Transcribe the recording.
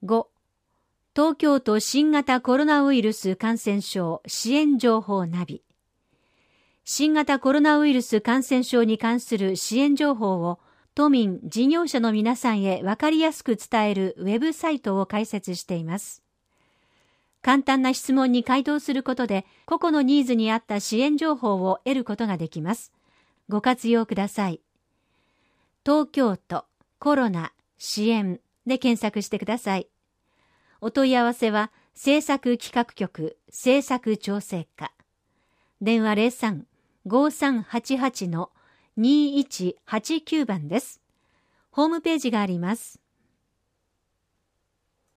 5、東京都新型コロナウイルス感染症支援情報ナビ。新型コロナウイルス感染症に関する支援情報を都民・事業者の皆さんへ分かりやすく伝えるウェブサイトを開設しています。簡単な質問に回答することで、個々のニーズに合った支援情報を得ることができます。ご活用ください。東京都コロナ支援で検索してください。お問い合わせは、政策企画局政策調整課。電話03-5388-2189番です。ホームページがあります。